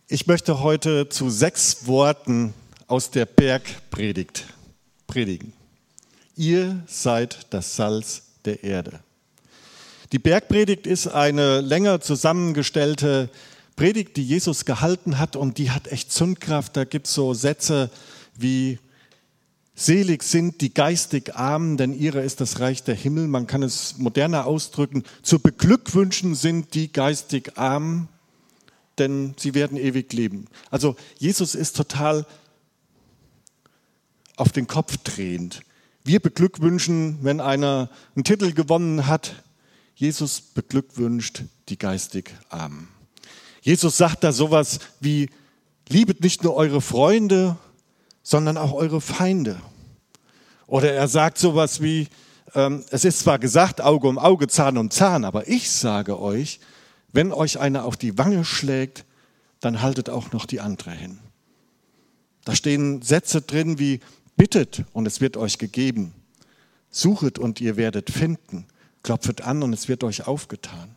Ich möchte heute zu 6 Worten aus der Bergpredigt predigen. Ihr seid das Salz der Erde. Die Bergpredigt ist eine länger zusammengestellte Predigt, die Jesus gehalten hat, und die hat echt Zündkraft. Da gibt es so Sätze wie: Selig sind die geistig Armen, denn ihrer ist das Reich der Himmel. Man kann es moderner ausdrücken: Zu beglückwünschen sind die geistig Armen, denn sie werden ewig leben. Also Jesus ist total auf den Kopf drehend. Wir beglückwünschen, wenn einer einen Titel gewonnen hat. Jesus beglückwünscht die geistig Armen. Jesus sagt da sowas wie: Liebet nicht nur eure Freunde, sondern auch eure Feinde. Oder er sagt sowas wie: Es ist zwar gesagt, Auge um Auge, Zahn um Zahn, aber ich sage euch, wenn euch einer auf die Wange schlägt, dann haltet auch noch die andere hin. Da stehen Sätze drin wie: Bittet und es wird euch gegeben. Suchet und ihr werdet finden. Klopfet an und es wird euch aufgetan.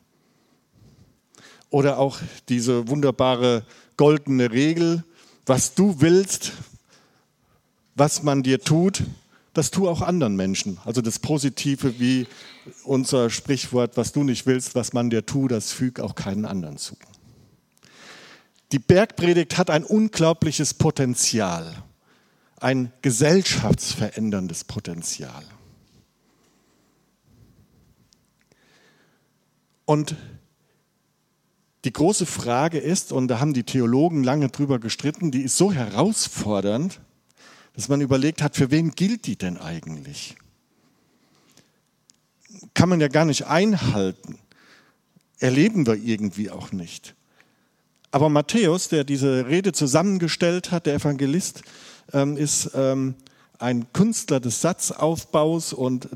Oder auch diese wunderbare goldene Regel: Was du willst, was man dir tut, das tu auch anderen Menschen. Also das Positive wie unser Sprichwort: Was du nicht willst, was man dir tut, das füg auch keinen anderen zu. Die Bergpredigt hat ein unglaubliches Potenzial, ein gesellschaftsveränderndes Potenzial. Und die große Frage ist, und da haben die Theologen lange drüber gestritten, die ist so herausfordernd, dass man überlegt hat, für wen gilt die denn eigentlich? Kann man ja gar nicht einhalten. Erleben wir irgendwie auch nicht. Aber Matthäus, der diese Rede zusammengestellt hat, der Evangelist, ist ein Künstler des Satzaufbaus und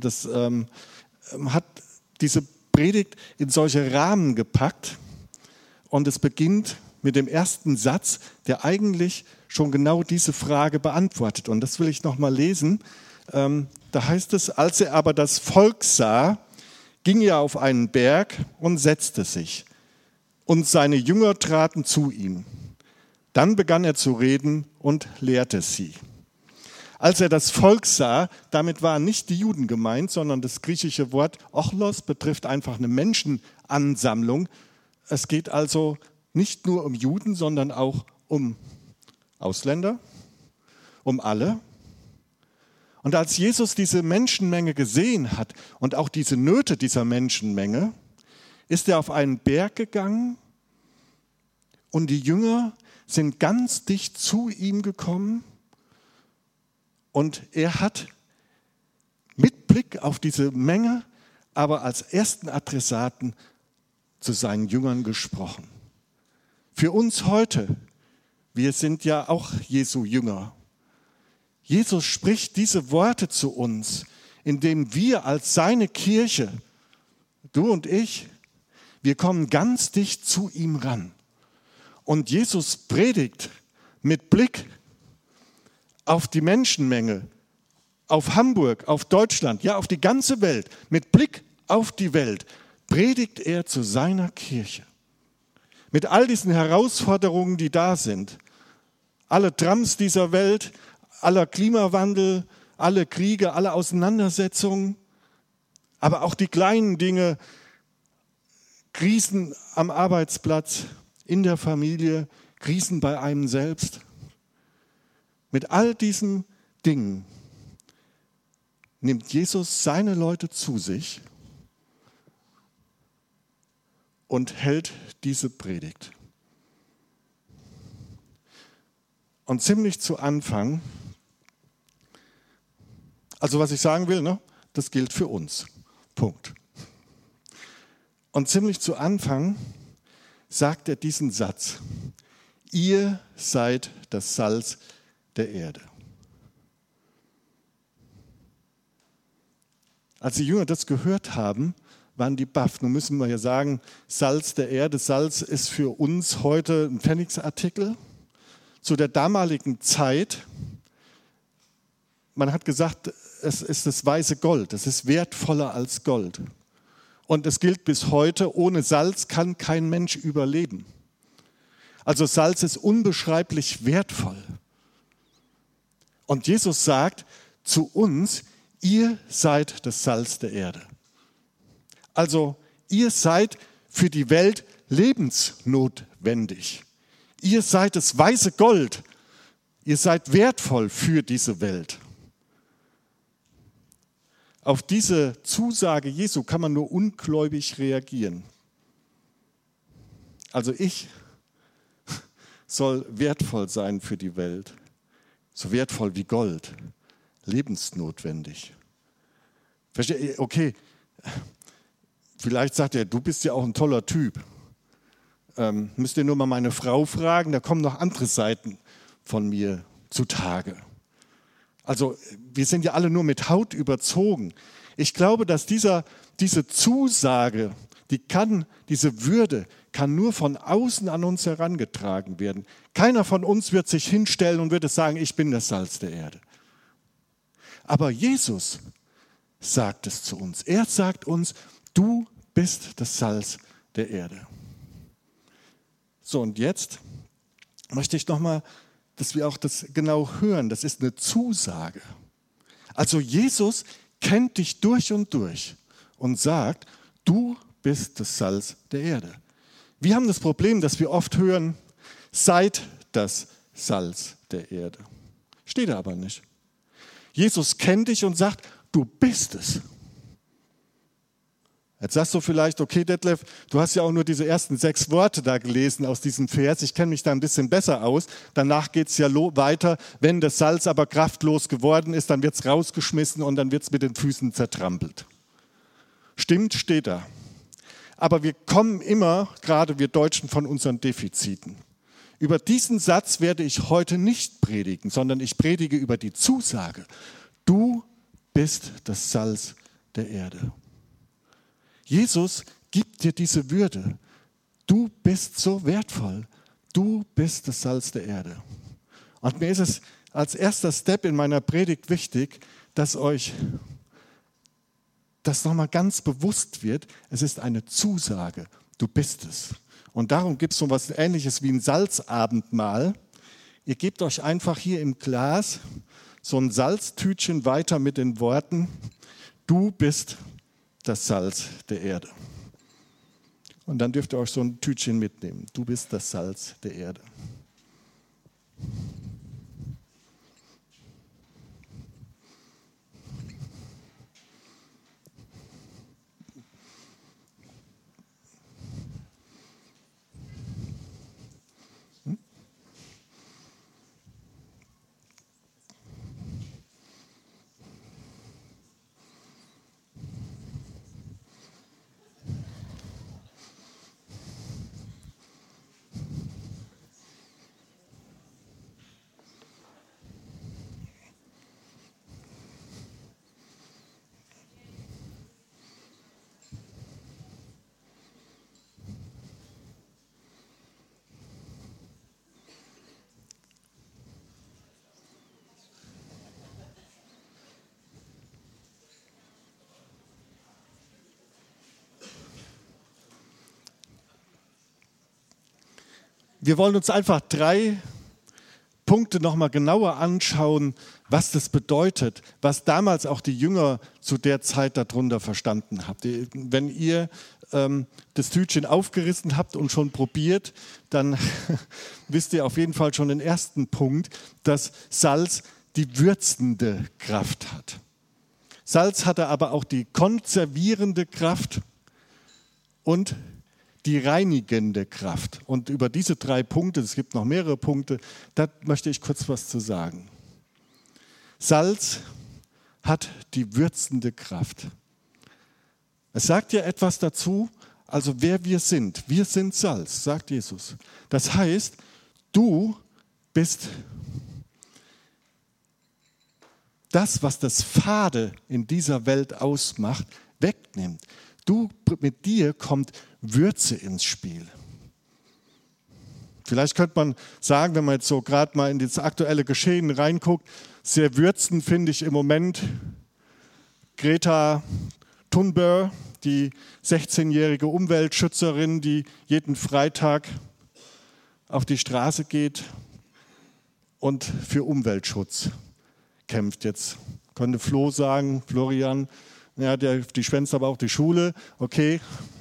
hat diese Predigt in solche Rahmen gepackt. Und es beginnt mit dem ersten Satz, der eigentlich schon genau diese Frage beantwortet. Und das will ich nochmal lesen. Da heißt es: Als er aber das Volk sah, ging er auf einen Berg und setzte sich. Und seine Jünger traten zu ihm. Dann begann er zu reden und lehrte sie. Als er das Volk sah, damit waren nicht die Juden gemeint, sondern das griechische Wort Ochlos betrifft einfach eine Menschenansammlung. Es geht also nicht nur um Juden, sondern auch um Ausländer, um alle. Und als Jesus diese Menschenmenge gesehen hat und auch diese Nöte dieser Menschenmenge, ist er auf einen Berg gegangen und die Jünger sind ganz dicht zu ihm gekommen und er hat mit Blick auf diese Menge, aber als ersten Adressaten zu seinen Jüngern gesprochen. Für uns heute, wir sind ja auch Jesu Jünger. Jesus spricht diese Worte zu uns, indem wir als seine Kirche, du und ich, wir kommen ganz dicht zu ihm ran. Und Jesus predigt mit Blick auf die Menschenmenge, auf Hamburg, auf Deutschland, ja auf die ganze Welt. Mit Blick auf die Welt predigt er zu seiner Kirche. Mit all diesen Herausforderungen, die da sind. Alle Trams dieser Welt, aller Klimawandel, alle Kriege, alle Auseinandersetzungen, aber auch die kleinen Dinge, Krisen am Arbeitsplatz, in der Familie, Krisen bei einem selbst. Mit all diesen Dingen nimmt Jesus seine Leute zu sich und hält diese Predigt. Und ziemlich zu Anfang, also was ich sagen will, ne, das gilt für uns. Punkt. Und ziemlich zu Anfang sagt er diesen Satz: Ihr seid das Salz der Erde. Als die Jünger das gehört haben, waren die baff. Nun müssen wir ja sagen, Salz der Erde, Salz ist für uns heute ein Pfennigsartikel. Zu der damaligen Zeit, man hat gesagt, es ist das weiße Gold, es ist wertvoller als Gold. Und es gilt bis heute, ohne Salz kann kein Mensch überleben. Also Salz ist unbeschreiblich wertvoll. Und Jesus sagt zu uns, ihr seid das Salz der Erde. Also ihr seid für die Welt lebensnotwendig. Ihr seid das weiße Gold. Ihr seid wertvoll für diese Welt. Auf diese Zusage Jesu kann man nur ungläubig reagieren. Also ich soll wertvoll sein für die Welt. So wertvoll wie Gold. Lebensnotwendig. Versteht? Okay, vielleicht sagt er, du bist ja auch ein toller Typ. Müsst ihr nur mal meine Frau fragen, da kommen noch andere Seiten von mir zutage. Also wir sind ja alle nur mit Haut überzogen. Ich glaube, dass diese Zusage, diese Würde kann nur von außen an uns herangetragen werden. Keiner von uns wird sich hinstellen und wird sagen, ich bin das Salz der Erde. Aber Jesus sagt es zu uns. Er sagt uns, du bist das Salz der Erde. So, und jetzt möchte ich nochmal, dass wir auch das genau hören. Das ist eine Zusage. Also Jesus kennt dich durch und sagt, du bist das Salz der Erde. Wir haben das Problem, dass wir oft hören, seid das Salz der Erde. Steht da aber nicht. Jesus kennt dich und sagt, du bist es. Jetzt sagst du vielleicht, okay Detlef, du hast ja auch nur diese ersten 6 Worte da gelesen aus diesem Vers, ich kenne mich da ein bisschen besser aus. Danach geht es ja weiter, wenn das Salz aber kraftlos geworden ist, dann wird es rausgeschmissen und dann wird es mit den Füßen zertrampelt. Stimmt, steht da. Aber wir kommen immer, gerade wir Deutschen, von unseren Defiziten. Über diesen Satz werde ich heute nicht predigen, sondern ich predige über die Zusage. Du bist das Salz der Erde. Jesus gibt dir diese Würde. Du bist so wertvoll. Du bist das Salz der Erde. Und mir ist es als erster Step in meiner Predigt wichtig, dass euch das nochmal ganz bewusst wird. Es ist eine Zusage. Du bist es. Und darum gibt es so etwas Ähnliches wie ein Salzabendmahl. Ihr gebt euch einfach hier im Glas so ein Salztütchen weiter mit den Worten, du bist das Salz der Erde. Und dann dürft ihr euch so ein Tütchen mitnehmen. Du bist das Salz der Erde. Wir wollen uns einfach 3 Punkte nochmal genauer anschauen, was das bedeutet, was damals auch die Jünger zu der Zeit darunter verstanden haben. Wenn ihr das Tütchen aufgerissen habt und schon probiert, dann wisst ihr auf jeden Fall schon den ersten Punkt, dass Salz die würzende Kraft hat. Salz hatte aber auch die konservierende Kraft und die reinigende Kraft. Und über diese 3 Punkte, es gibt noch mehrere Punkte, da möchte ich kurz was zu sagen. Salz hat die würzende Kraft. Es sagt ja etwas dazu, also wer wir sind. Wir sind Salz, sagt Jesus. Das heißt, du bist das, was das Fade in dieser Welt ausmacht, wegnimmt. Mit dir kommt Würze ins Spiel. Vielleicht könnte man sagen, wenn man jetzt so gerade mal in das aktuelle Geschehen reinguckt, sehr würzend finde ich im Moment Greta Thunberg, die 16-jährige Umweltschützerin, die jeden Freitag auf die Straße geht und für Umweltschutz kämpft. Jetzt könnte Flo sagen, Florian, ja, die schwänzt aber auch die Schule, okay.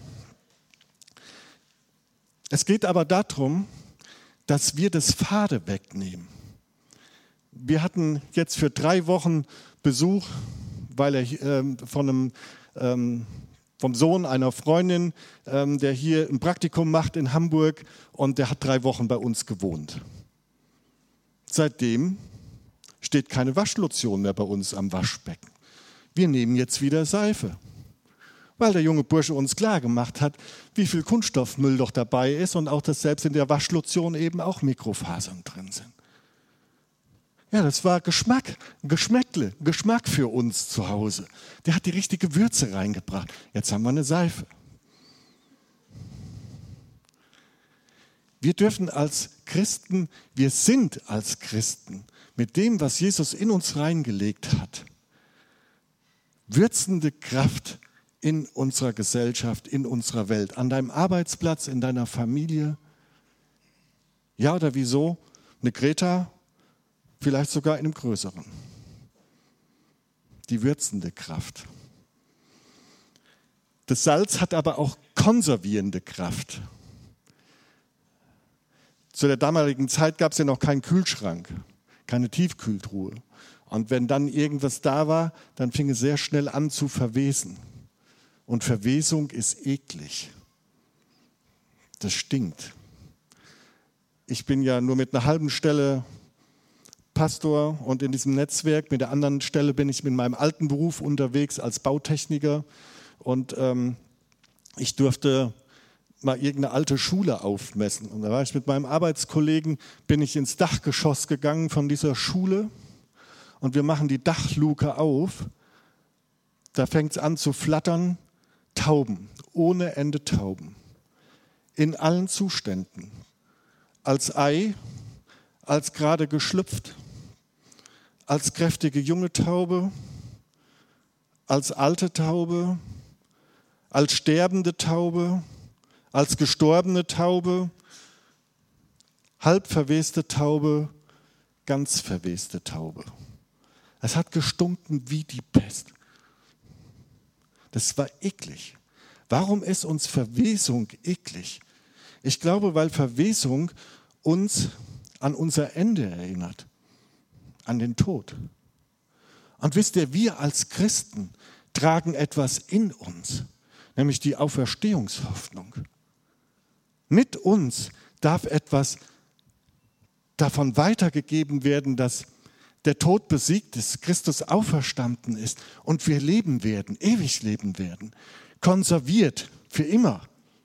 Es geht aber darum, dass wir das Fade wegnehmen. Wir hatten jetzt für 3 Wochen Besuch, weil er vom Sohn einer Freundin, der hier ein Praktikum macht in Hamburg, und der hat 3 Wochen bei uns gewohnt. Seitdem steht keine Waschlotion mehr bei uns am Waschbecken. Wir nehmen jetzt wieder Seife, weil der junge Bursche uns klargemacht hat, wie viel Kunststoffmüll doch dabei ist und auch, dass selbst in der Waschlotion eben auch Mikrofasern drin sind. Ja, das war Geschmack für uns zu Hause. Der hat die richtige Würze reingebracht. Jetzt haben wir eine Seife. Wir dürfen als Christen, wir sind als Christen mit dem, was Jesus in uns reingelegt hat, würzende Kraft in unserer Gesellschaft, in unserer Welt, an deinem Arbeitsplatz, in deiner Familie. Ja, oder wieso? Eine Greta, vielleicht sogar in einem größeren. Die würzende Kraft. Das Salz hat aber auch konservierende Kraft. Zu der damaligen Zeit gab es ja noch keinen Kühlschrank, keine Tiefkühltruhe. Und wenn dann irgendwas da war, dann fing es sehr schnell an zu verwesen. Und Verwesung ist eklig. Das stinkt. Ich bin ja nur mit einer halben Stelle Pastor und in diesem Netzwerk. Mit der anderen Stelle bin ich mit meinem alten Beruf unterwegs als Bautechniker. Und ich durfte mal irgendeine alte Schule aufmessen. Und da war ich mit meinem Arbeitskollegen, bin ich ins Dachgeschoss gegangen von dieser Schule. Und wir machen die Dachluke auf. Da fängt es an zu flattern. Tauben, ohne Ende Tauben. In allen Zuständen. Als Ei, als gerade geschlüpft, als kräftige junge Taube, als alte Taube, als sterbende Taube, als gestorbene Taube, halb verweste Taube, ganz verweste Taube. Es hat gestunken wie die Pest. Das war eklig. Warum ist uns Verwesung eklig? Ich glaube, weil Verwesung uns an unser Ende erinnert, an den Tod. Und wisst ihr, wir als Christen tragen etwas in uns, nämlich die Auferstehungshoffnung. Mit uns darf etwas davon weitergegeben werden, dass der Tod besiegt ist, Christus auferstanden ist und wir leben werden, ewig leben werden, konserviert für immer.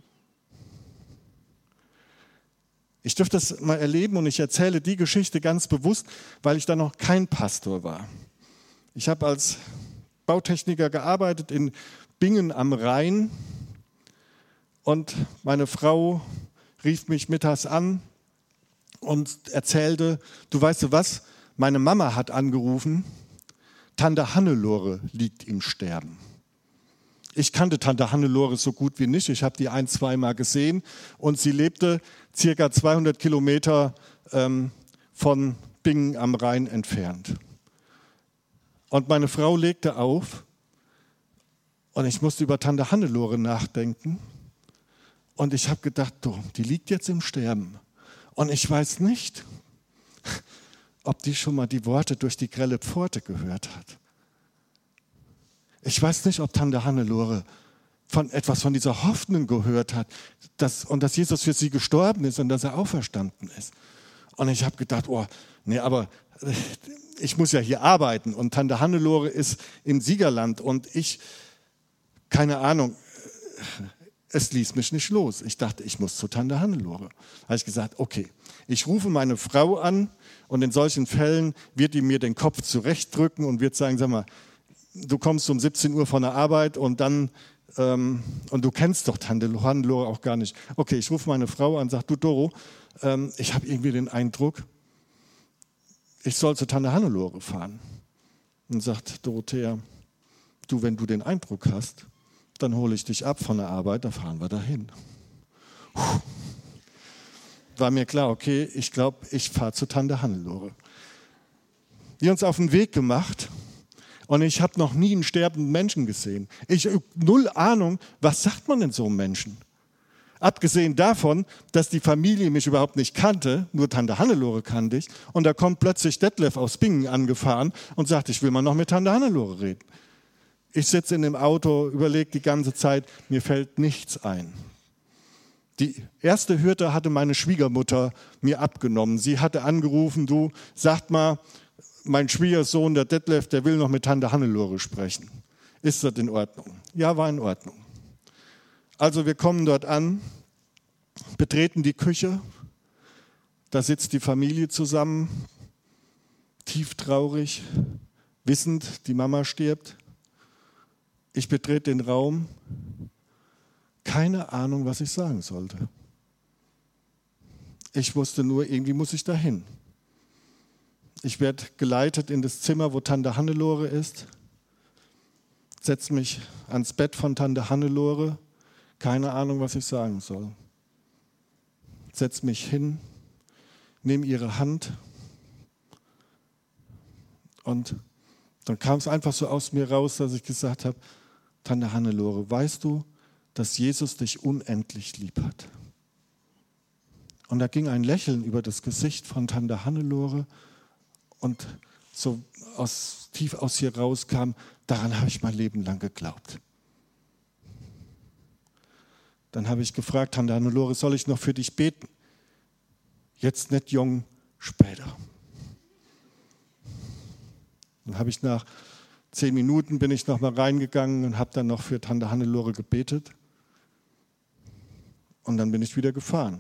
Ich durfte das mal erleben und ich erzähle die Geschichte ganz bewusst, weil ich da noch kein Pastor war. Ich habe als Bautechniker gearbeitet in Bingen am Rhein und meine Frau rief mich mittags an und erzählte, du weißt du was, meine Mama hat angerufen, Tante Hannelore liegt im Sterben. Ich kannte Tante Hannelore so gut wie nicht, ich habe die 1-2 Mal gesehen und sie lebte circa 200 Kilometer von Bingen am Rhein entfernt. Und meine Frau legte auf und ich musste über Tante Hannelore nachdenken und ich habe gedacht, die liegt jetzt im Sterben und ich weiß nicht, ob die schon mal die Worte durch die grelle Pforte gehört hat. Ich weiß nicht, ob Tante Hannelore etwas von dieser Hoffnung gehört hat, dass Jesus für sie gestorben ist und dass er auferstanden ist. Und ich habe gedacht, aber ich muss ja hier arbeiten und Tante Hannelore ist im Siegerland und ich, keine Ahnung, es ließ mich nicht los. Ich dachte, ich muss zu Tante Hannelore. Da habe ich gesagt, okay, ich rufe meine Frau an und in solchen Fällen wird die mir den Kopf zurechtdrücken und wird sagen, sag mal, du kommst um 17 Uhr von der Arbeit und dann, und du kennst doch Tante Hannelore auch gar nicht. Okay, ich rufe meine Frau an und sage, du Doro, ich habe irgendwie den Eindruck, ich soll zu Tante Hannelore fahren. Und sagt Dorothea, du, wenn du den Eindruck hast, dann hole ich dich ab von der Arbeit, da fahren wir dahin. war mir klar, okay, ich glaube, ich fahre zu Tante Hannelore. Die uns auf den Weg gemacht und ich habe noch nie einen sterbenden Menschen gesehen. Ich habe null Ahnung, was sagt man denn so einem Menschen? Abgesehen davon, dass die Familie mich überhaupt nicht kannte, nur Tante Hannelore kannte ich, und da kommt plötzlich Detlef aus Bingen angefahren und sagt, ich will mal noch mit Tante Hannelore reden. Ich sitze in dem Auto, überlege die ganze Zeit, mir fällt nichts ein. Die erste Hürde hatte meine Schwiegermutter mir abgenommen. Sie hatte angerufen, du, sagt mal, mein Schwiegersohn, der Detlef, der will noch mit Tante Hannelore sprechen. Ist das in Ordnung? Ja, war in Ordnung. Also wir kommen dort an, betreten die Küche, da sitzt die Familie zusammen, tieftraurig, wissend, die Mama stirbt. Ich betrete den Raum, keine Ahnung, was ich sagen sollte. Ich wusste nur, irgendwie muss ich dahin. Ich werde geleitet in das Zimmer, wo Tante Hannelore ist, setze mich ans Bett von Tante Hannelore, keine Ahnung, was ich sagen soll. Setze mich hin, nehme ihre Hand und dann kam es einfach so aus mir raus, dass ich gesagt habe, Tante Hannelore, weißt du, dass Jesus dich unendlich lieb hat? Und da ging ein Lächeln über das Gesicht von Tante Hannelore und so tief aus ihr rauskam, daran habe ich mein Leben lang geglaubt. Dann habe ich gefragt, Tante Hannelore, soll ich noch für dich beten? Jetzt nicht jung, später. Dann habe ich nach 10 Minuten bin ich noch mal reingegangen und habe dann noch für Tante Hannelore gebetet. Und dann bin ich wieder gefahren.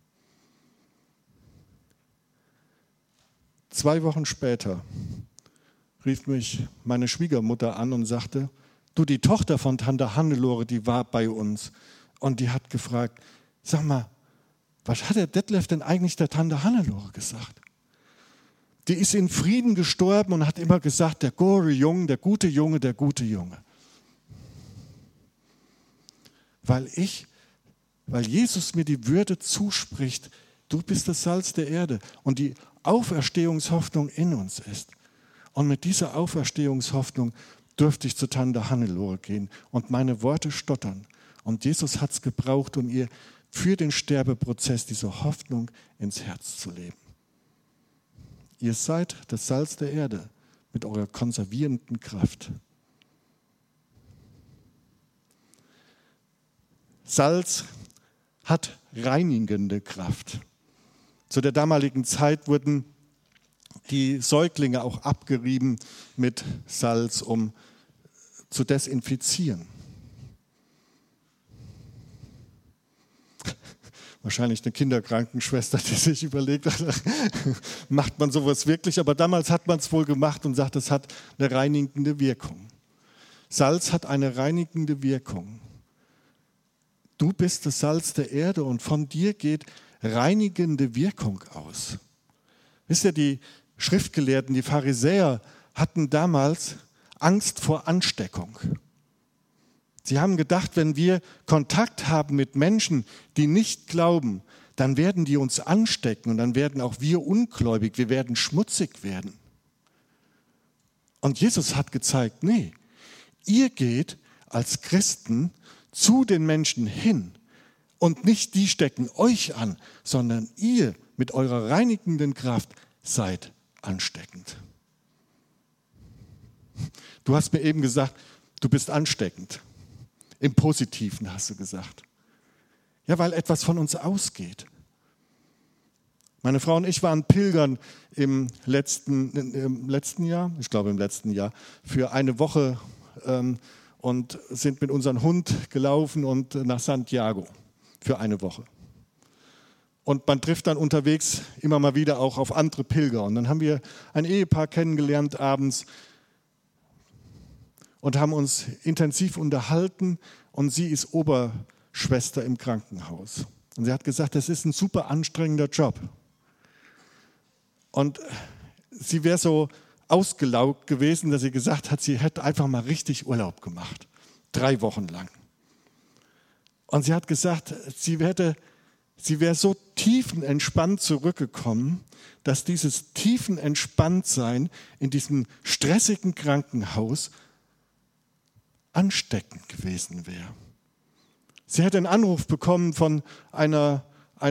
2 Wochen später rief mich meine Schwiegermutter an und sagte, du, die Tochter von Tante Hannelore, die war bei uns. Und die hat gefragt, sag mal, was hat der Detlef denn eigentlich der Tante Hannelore gesagt? Die ist in Frieden gestorben und hat immer gesagt, der gore Junge, der gute Junge, der gute Junge. Weil Jesus mir die Würde zuspricht, du bist das Salz der Erde und die Auferstehungshoffnung in uns ist. Und mit dieser Auferstehungshoffnung durfte ich zu Tante Hannelore gehen und meine Worte stottern. Und Jesus hat es gebraucht, um ihr für den Sterbeprozess diese Hoffnung ins Herz zu leben. Ihr seid das Salz der Erde mit eurer konservierenden Kraft. Salz hat reinigende Kraft. Zu der damaligen Zeit wurden die Säuglinge auch abgerieben mit Salz, um zu desinfizieren. Wahrscheinlich eine Kinderkrankenschwester, die sich überlegt hat, macht man sowas wirklich? Aber damals hat man es wohl gemacht und sagt, es hat eine reinigende Wirkung. Salz hat eine reinigende Wirkung. Du bist das Salz der Erde und von dir geht reinigende Wirkung aus. Wisst ihr, die Schriftgelehrten, die Pharisäer hatten damals Angst vor Ansteckung. Sie haben gedacht, wenn wir Kontakt haben mit Menschen, die nicht glauben, dann werden die uns anstecken und dann werden auch wir ungläubig, wir werden schmutzig werden. Und Jesus hat gezeigt, nee, ihr geht als Christen zu den Menschen hin und nicht die stecken euch an, sondern ihr mit eurer reinigenden Kraft seid ansteckend. Du hast mir eben gesagt, du bist ansteckend. Im Positiven hast du gesagt. Ja, weil etwas von uns ausgeht. Meine Frau und ich waren pilgern im letzten Jahr, für eine Woche und sind mit unserem Hund gelaufen und nach Santiago für eine Woche. Und man trifft dann unterwegs immer mal wieder auch auf andere Pilger. Und dann haben wir ein Ehepaar kennengelernt abends und haben uns intensiv unterhalten. Und sie ist Oberschwester im Krankenhaus. Und sie hat gesagt, das ist ein super anstrengender Job. Und sie wäre so ausgelaugt gewesen, dass sie gesagt hat, sie hätte einfach mal richtig Urlaub gemacht. 3 Wochen lang. Und sie hat gesagt, sie wäre so tiefenentspannt zurückgekommen, dass dieses Tiefenentspanntsein in diesem stressigen Krankenhaus ansteckend gewesen wäre. Sie hat einen Anruf bekommen von einer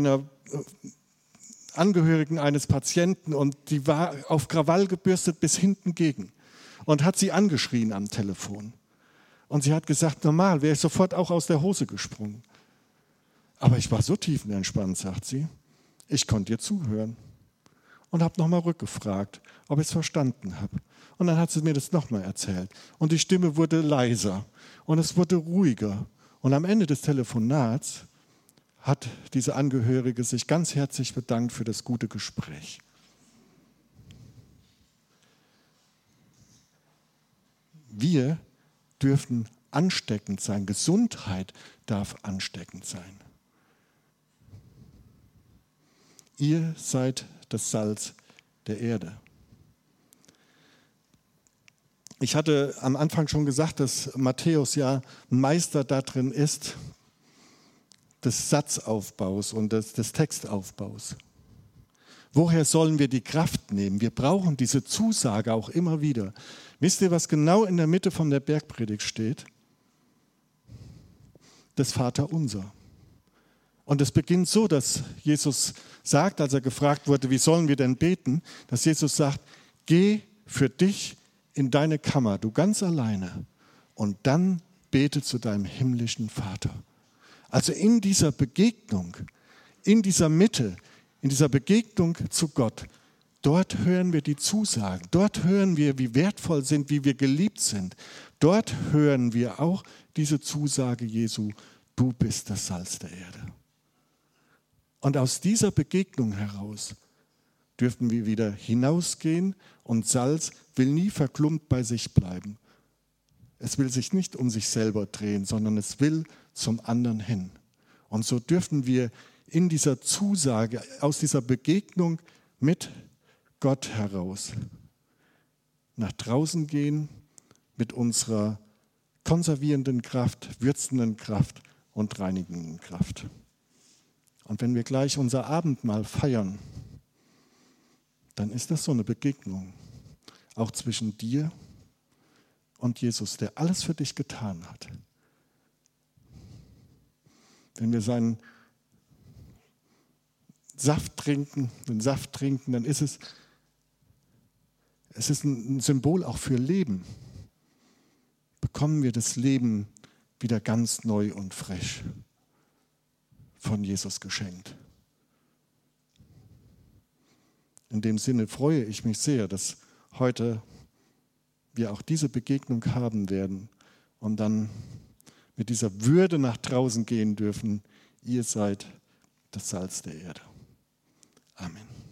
Angehörigen eines Patienten und die war auf Krawall gebürstet bis hinten gegen und hat sie angeschrien am Telefon. Und sie hat gesagt, normal wäre ich sofort auch aus der Hose gesprungen. Aber ich war so tiefenentspannt, sagt sie, ich konnte ihr zuhören und habe nochmal rückgefragt, ob ich es verstanden habe. Und dann hat sie mir das nochmal erzählt. Und die Stimme wurde leiser und es wurde ruhiger. Und am Ende des Telefonats hat diese Angehörige sich ganz herzlich bedankt für das gute Gespräch. Wir dürfen ansteckend sein. Gesundheit darf ansteckend sein. Ihr seid das Salz der Erde. Ich hatte am Anfang schon gesagt, dass Matthäus ja ein Meister darin ist, des Satzaufbaus und des Textaufbaus. Woher sollen wir die Kraft nehmen? Wir brauchen diese Zusage auch immer wieder. Wisst ihr, was genau in der Mitte von der Bergpredigt steht? Das Vaterunser. Und es beginnt so, dass Jesus sagt, als er gefragt wurde, wie sollen wir denn beten, dass Jesus sagt, geh für dich in deine Kammer, du ganz alleine, und dann bete zu deinem himmlischen Vater. Also in dieser Begegnung, in dieser Mitte, in dieser Begegnung zu Gott, dort hören wir die Zusagen, dort hören wir, wie wertvoll sind, wie wir geliebt sind. Dort hören wir auch diese Zusage Jesu, du bist das Salz der Erde. Und aus dieser Begegnung heraus dürfen wir wieder hinausgehen und Salz will nie verklumpt bei sich bleiben. Es will sich nicht um sich selber drehen, sondern es will zum anderen hin. Und so dürfen wir in dieser Zusage, aus dieser Begegnung mit Gott heraus nach draußen gehen mit unserer konservierenden Kraft, würzenden Kraft und reinigenden Kraft. Und wenn wir gleich unser Abendmahl feiern, dann ist das so eine Begegnung, auch zwischen dir und Jesus, der alles für dich getan hat. Wenn wir seinen Saft trinken, dann ist es ist ein Symbol auch für Leben. Bekommen wir das Leben wieder ganz neu und frisch von Jesus geschenkt. In dem Sinne freue ich mich sehr, dass heute wir auch diese Begegnung haben werden und dann mit dieser Würde nach draußen gehen dürfen. Ihr seid das Salz der Erde. Amen.